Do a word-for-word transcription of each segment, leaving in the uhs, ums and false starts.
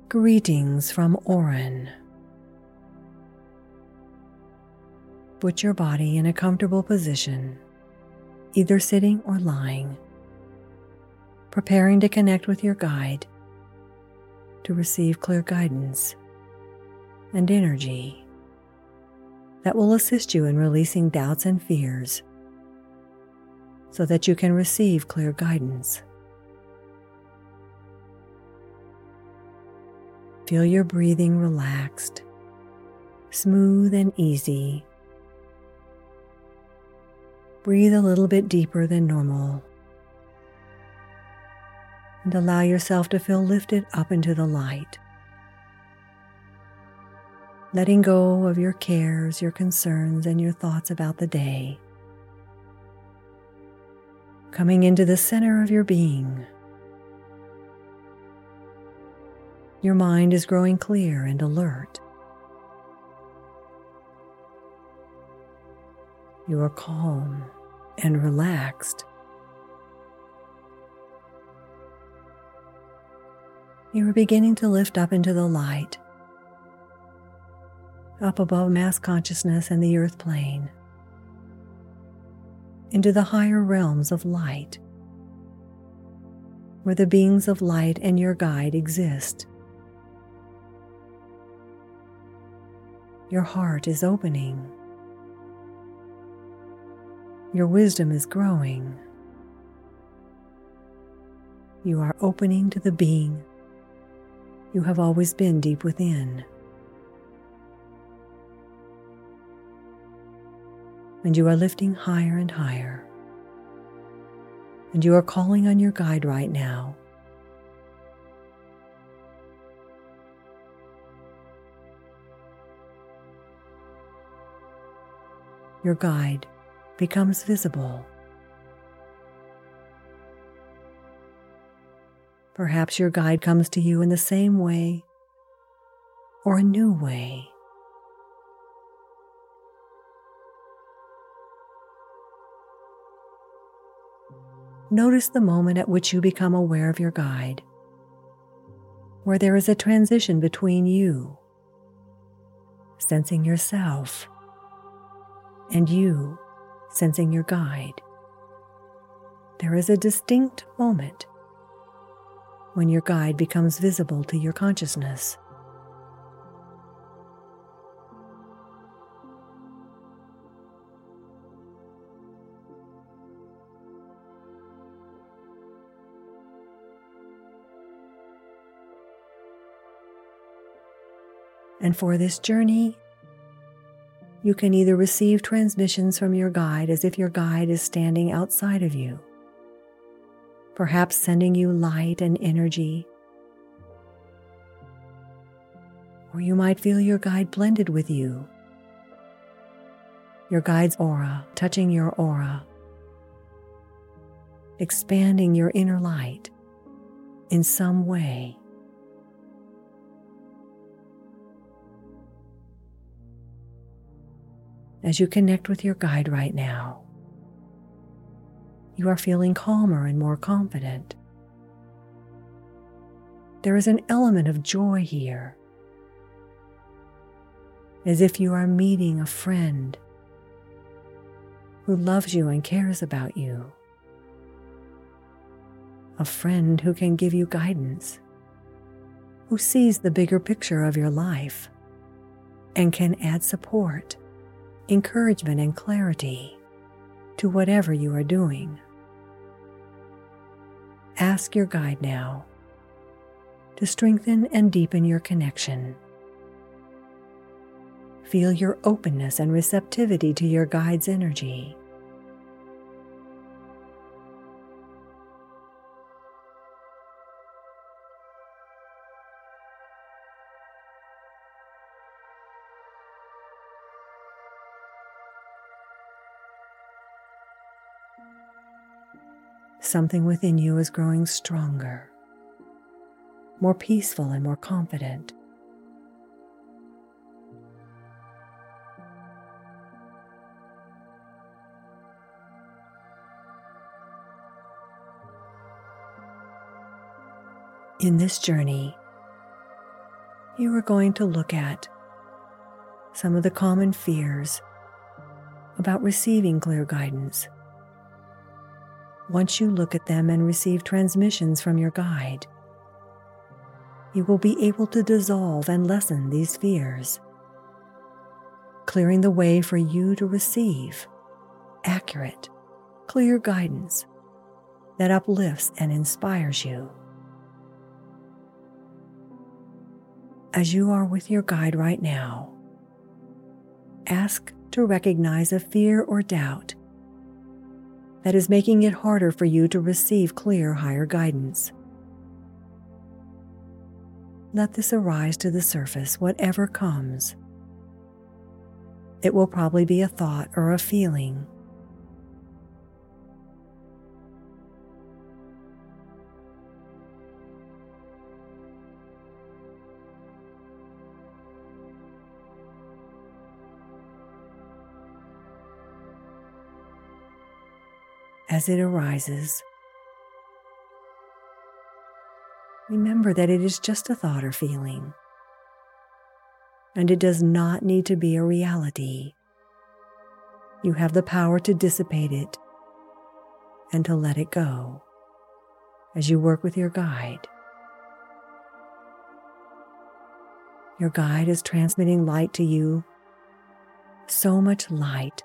Greetings from Oren. Put your body in a comfortable position, either sitting or lying, preparing to connect with your guide to receive clear guidance and energy that will assist you in releasing doubts and fears so that you can receive clear guidance. Feel your breathing relaxed, smooth and easy. Breathe a little bit deeper than normal and allow yourself to feel lifted up into the light, letting go of your cares, your concerns, and your thoughts about the day, coming into the center of your being. Your mind is growing clear and alert. You are calm and relaxed. You are beginning to lift up into the light, up above mass consciousness and the earth plane, into the higher realms of light, where the beings of light and your guide exist. Your heart is opening. Your wisdom is growing. You are opening to the being you have always been deep within. And you are lifting higher and higher. And you are calling on your guide right now. Your guide becomes visible. Perhaps your guide comes to you in the same way or a new way. Notice the moment at which you become aware of your guide, where there is a transition between you, sensing yourself, and you sensing your guide. There is a distinct moment when your guide becomes visible to your consciousness. And for this journey, you can either receive transmissions from your guide as if your guide is standing outside of you, perhaps sending you light and energy, or you might feel your guide blended with you, your guide's aura touching your aura, expanding your inner light in some way. As you connect with your guide right now, you are feeling calmer and more confident. There is an element of joy here, as if you are meeting a friend who loves you and cares about you, a friend who can give you guidance, who sees the bigger picture of your life and can add support, encouragement, and clarity to whatever you are doing. Ask your guide now to strengthen and deepen your connection. Feel your openness and receptivity to your guide's energy. Something within you is growing stronger, more peaceful and more confident. In this journey, you are going to look at some of the common fears about receiving clear guidance. Once you look at them and receive transmissions from your guide, you will be able to dissolve and lessen these fears, clearing the way for you to receive accurate, clear guidance that uplifts and inspires you. As you are with your guide right now, ask to recognize a fear or doubt that is making it harder for you to receive clear higher guidance. Let this arise to the surface, whatever comes. It will probably be a thought or a feeling. As it arises, remember that it is just a thought or feeling, and it does not need to be a reality. You have the power to dissipate it and to let it go as you work with your guide. Your guide is transmitting light to you, so much light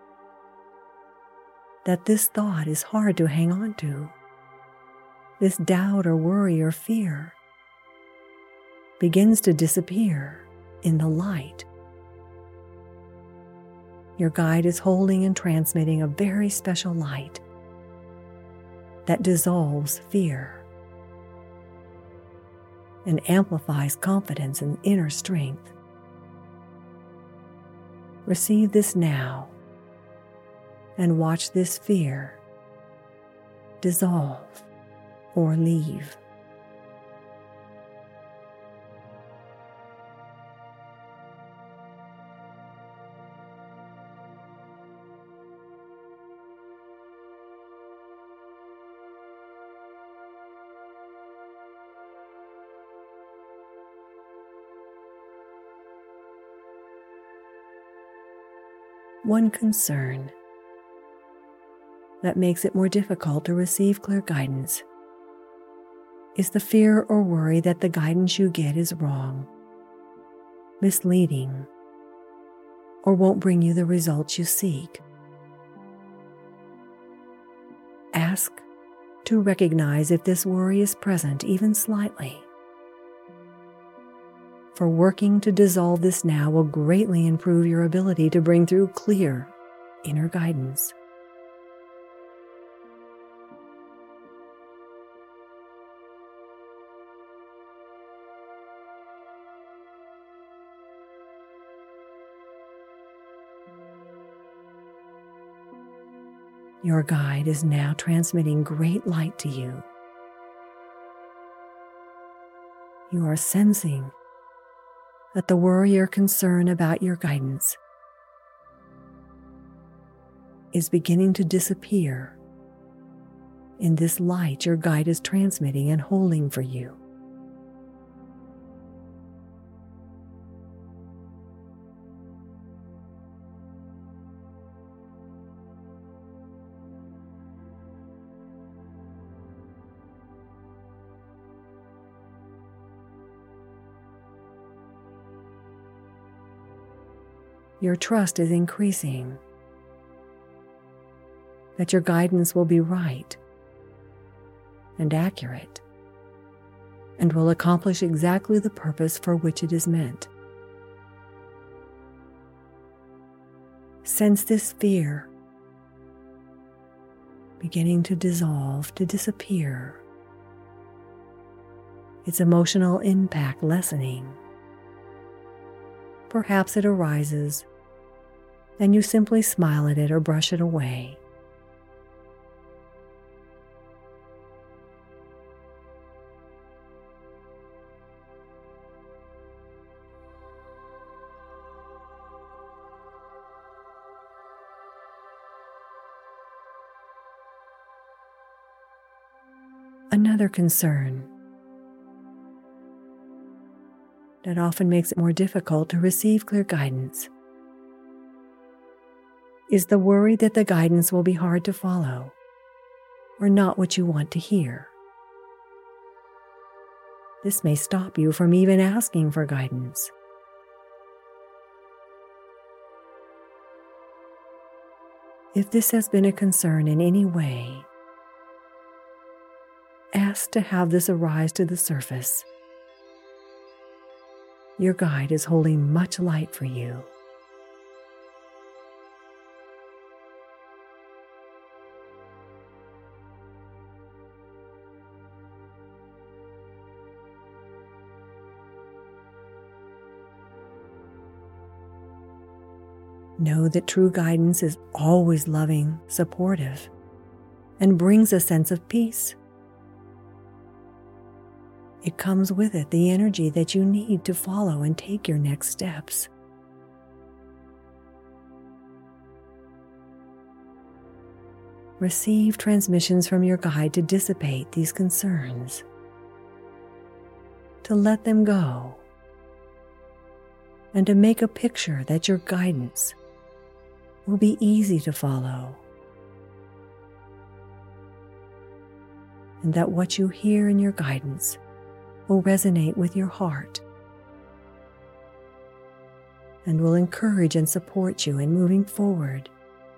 that this thought is hard to hang on to. This doubt or worry or fear begins to disappear in the light. Your guide is holding and transmitting a very special light that dissolves fear and amplifies confidence and inner strength. Receive this now and watch this fear dissolve or leave. One concern that makes it more difficult to receive clear guidance is the fear or worry that the guidance you get is wrong, misleading, or won't bring you the results you seek. Ask to recognize if this worry is present even slightly. For working to dissolve this now will greatly improve your ability to bring through clear inner guidance. Your guide is now transmitting great light to you. You are sensing that the worry or concern about your guidance is beginning to disappear in this light your guide is transmitting and holding for you. Your trust is increasing that your guidance will be right and accurate and will accomplish exactly the purpose for which it is meant. Sense this fear beginning to dissolve, to disappear, its emotional impact lessening. Perhaps it arises, and you simply smile at it or brush it away. Another concern that often makes it more difficult to receive clear guidance is the worry that the guidance will be hard to follow or not what you want to hear. This may stop you from even asking for guidance. If this has been a concern in any way, ask to have this arise to the surface. Your guide is holding much light for you. Know that true guidance is always loving, supportive, and brings a sense of peace. It comes with it the energy that you need to follow and take your next steps. Receive transmissions from your guide to dissipate these concerns, to let them go, and to make a picture that your guidance will be easy to follow, and that what you hear in your guidance will resonate with your heart and will encourage and support you in moving forward.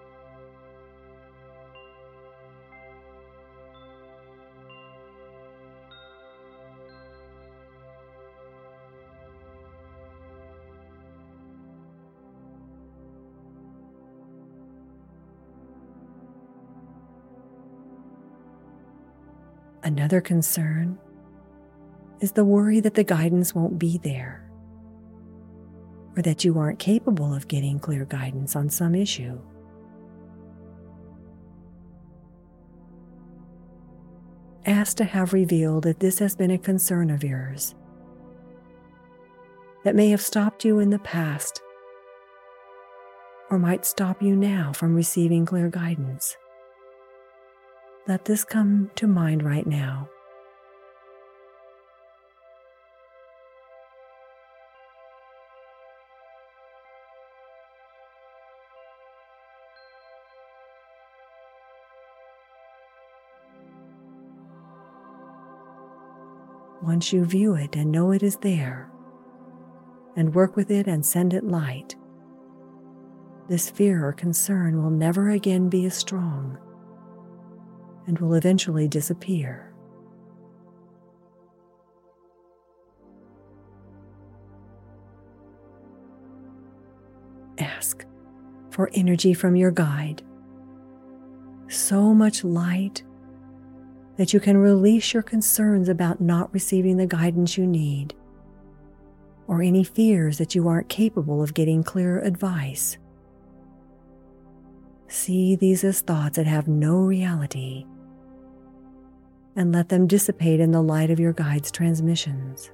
Another concern is the worry that the guidance won't be there, or that you aren't capable of getting clear guidance on some issue. Ask to have revealed that this has been a concern of yours that may have stopped you in the past or might stop you now from receiving clear guidance. Let this come to mind right now. Once you view it and know it is there, and work with it and send it light, this fear or concern will never again be as strong and will eventually disappear. Ask for energy from your guide, so much light that you can release your concerns about not receiving the guidance you need, or any fears that you aren't capable of getting clear advice. See these as thoughts that have no reality, and let them dissipate in the light of your guide's transmissions.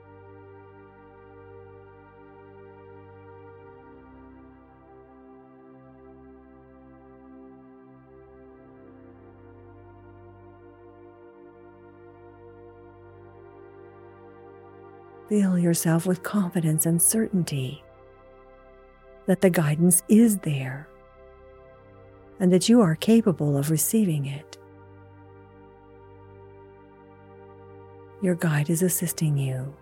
Fill yourself with confidence and certainty that the guidance is there and that you are capable of receiving it. Your guide is assisting you.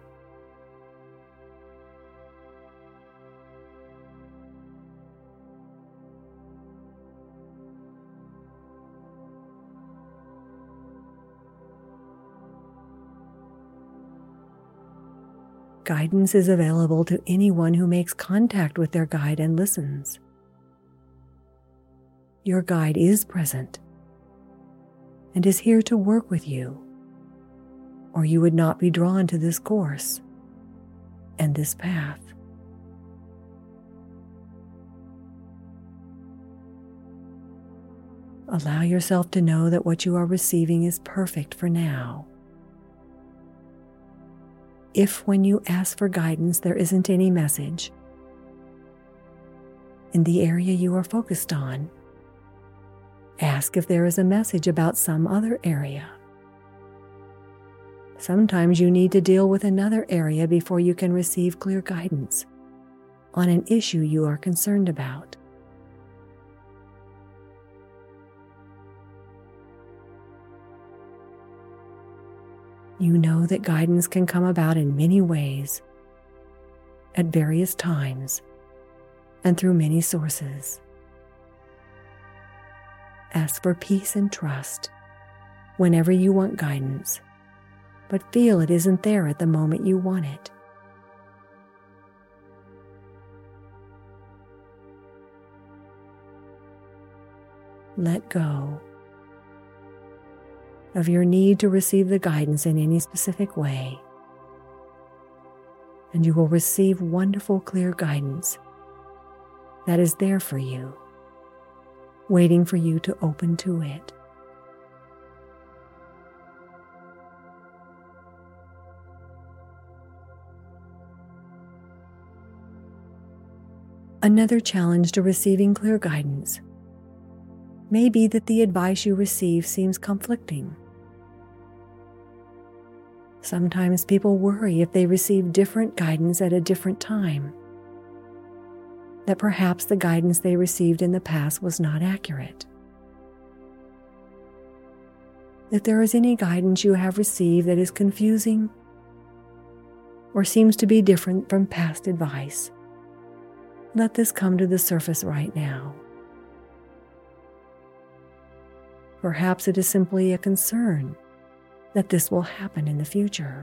Guidance is available to anyone who makes contact with their guide and listens. Your guide is present and is here to work with you, or you would not be drawn to this course and this path. Allow yourself to know that what you are receiving is perfect for now. If when you ask for guidance there isn't any message in the area you are focused on, ask if there is a message about some other area. Sometimes you need to deal with another area before you can receive clear guidance on an issue you are concerned about. You know that guidance can come about in many ways, at various times, and through many sources. Ask for peace and trust whenever you want guidance, but feel it isn't there at the moment you want it. Let go of your need to receive the guidance in any specific way, and you will receive wonderful, clear guidance that is there for you, waiting for you to open to it. Another challenge to receiving clear guidance may be that the advice you receive seems conflicting. Sometimes people worry if they receive different guidance at a different time, that perhaps the guidance they received in the past was not accurate. If there is any guidance you have received that is confusing or seems to be different from past advice, let this come to the surface right now. Perhaps it is simply a concern that this will happen in the future.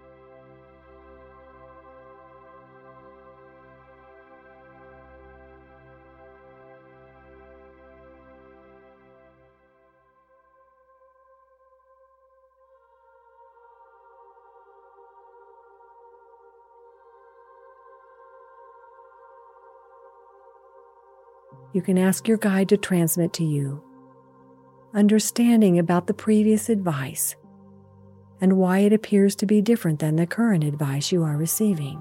You can ask your guide to transmit to you understanding about the previous advice and why it appears to be different than the current advice you are receiving.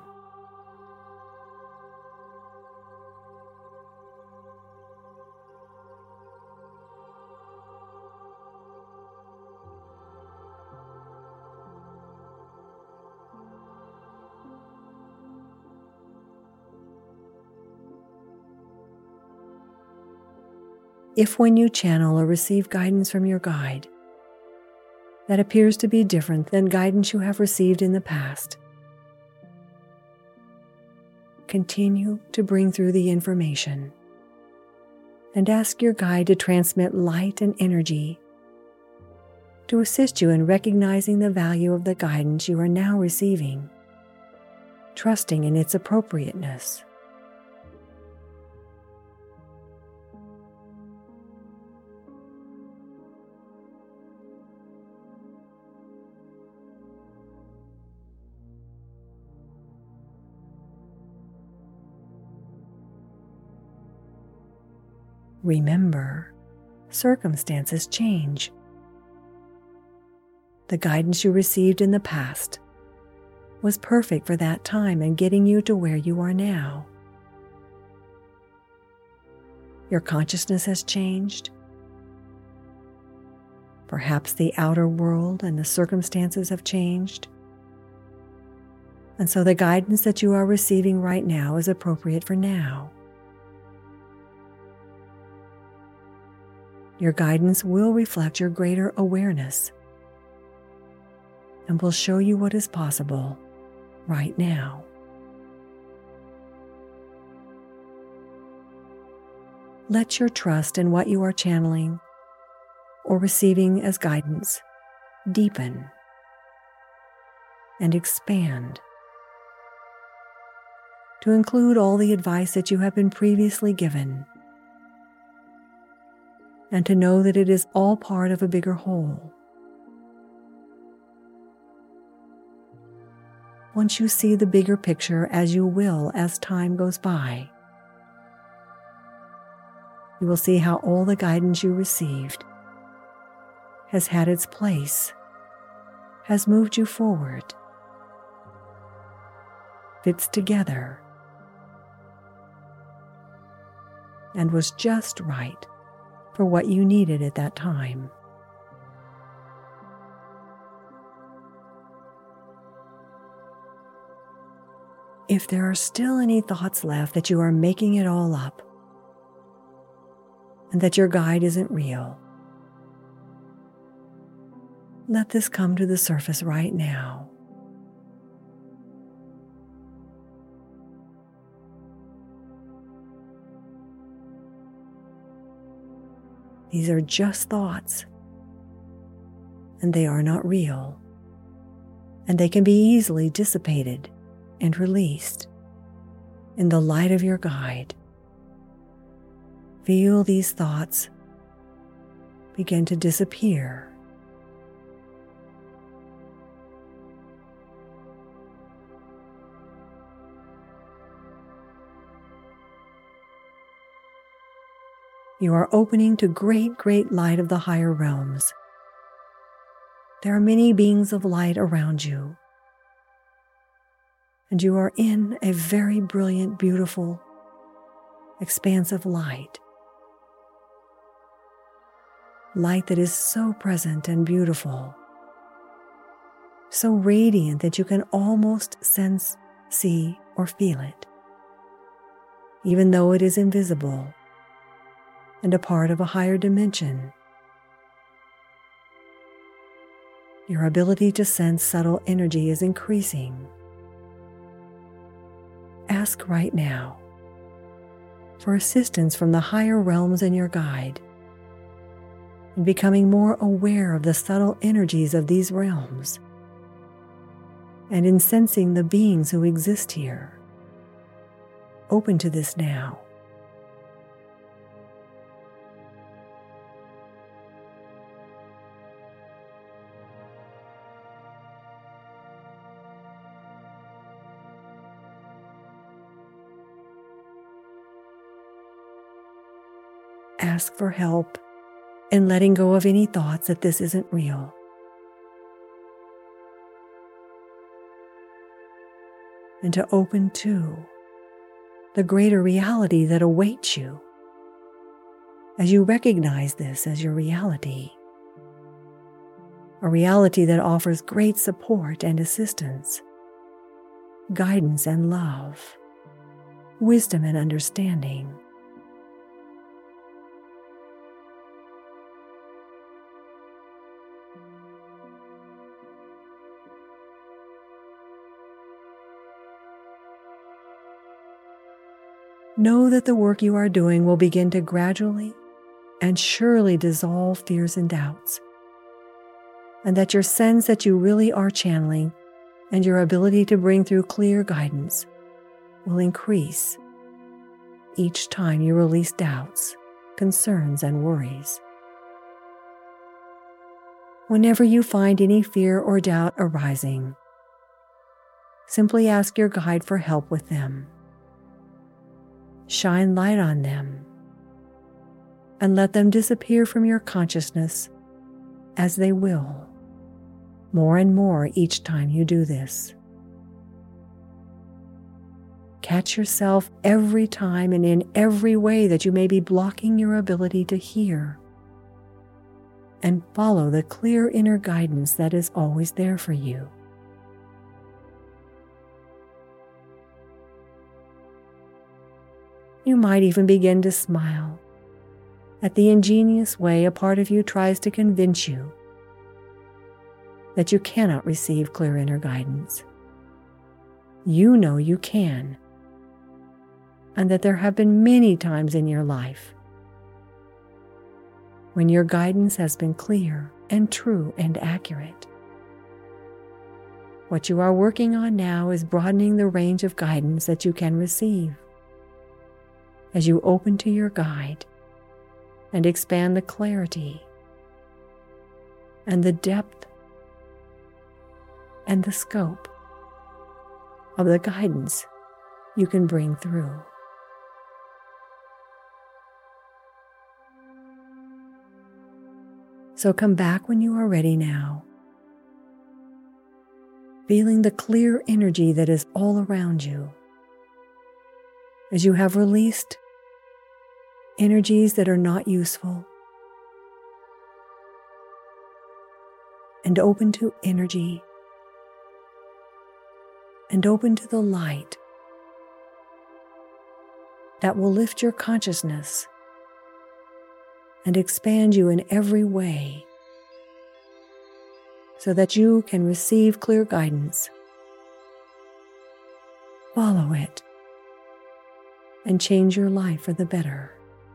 If when you channel or receive guidance from your guide that appears to be different than guidance you have received in the past, continue to bring through the information and ask your guide to transmit light and energy to assist you in recognizing the value of the guidance you are now receiving, trusting in its appropriateness. Remember, circumstances change. The guidance you received in the past was perfect for that time and getting you to where you are now. Your consciousness has changed. Perhaps the outer world and the circumstances have changed. And so the guidance that you are receiving right now is appropriate for now. Your guidance will reflect your greater awareness and will show you what is possible right now. Let your trust in what you are channeling or receiving as guidance deepen and expand to include all the advice that you have been previously given, and to know that it is all part of a bigger whole. Once you see the bigger picture, as you will as time goes by, you will see how all the guidance you received has had its place, has moved you forward, fits together, and was just right for what you needed at that time. if there are still any thoughts left that you are making it all up and that your guide isn't real, let this come to the surface right now. These are just thoughts, and they are not real, and they can be easily dissipated and released in the light of your guide. Feel these thoughts begin to disappear. You are opening to great, great light of the higher realms. There are many beings of light around you, and you are in a very brilliant, beautiful, expansive light. Light that is so present and beautiful, so radiant that you can almost sense, see, or feel it, even though it is invisible and a part of a higher dimension. Your ability to sense subtle energy is increasing. Ask right now for assistance from the higher realms and your guide in becoming more aware of the subtle energies of these realms and in sensing the beings who exist here. Open to this now. Ask for help in letting go of any thoughts that this isn't real. And to open to the greater reality that awaits you as you recognize this as your reality. A reality that offers great support and assistance, guidance and love, wisdom and understanding. Know that the work you are doing will begin to gradually and surely dissolve fears and doubts, and that your sense that you really are channeling and your ability to bring through clear guidance will increase each time you release doubts, concerns, and worries. Whenever you find any fear or doubt arising, simply ask your guide for help with them. Shine light on them and let them disappear from your consciousness, as they will, more and more each time you do this. Catch yourself every time and in every way that you may be blocking your ability to hear, and follow the clear inner guidance that is always there for you. You might even begin to smile at the ingenious way a part of you tries to convince you that you cannot receive clear inner guidance. You know you can, and that there have been many times in your life when your guidance has been clear and true and accurate. What you are working on now is broadening the range of guidance that you can receive as you open to your guide and expand the clarity and the depth and the scope of the guidance you can bring through. So come back when you are ready now, feeling the clear energy that is all around you as you have released energies that are not useful and open to energy and open to the light that will lift your consciousness and expand you in every way so that you can receive clear guidance. Follow it and change your life for the better.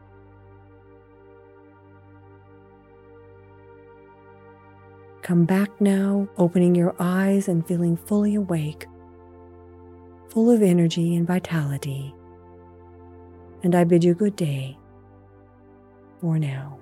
Come back now, opening your eyes and feeling fully awake, full of energy and vitality. And I bid you good day for now.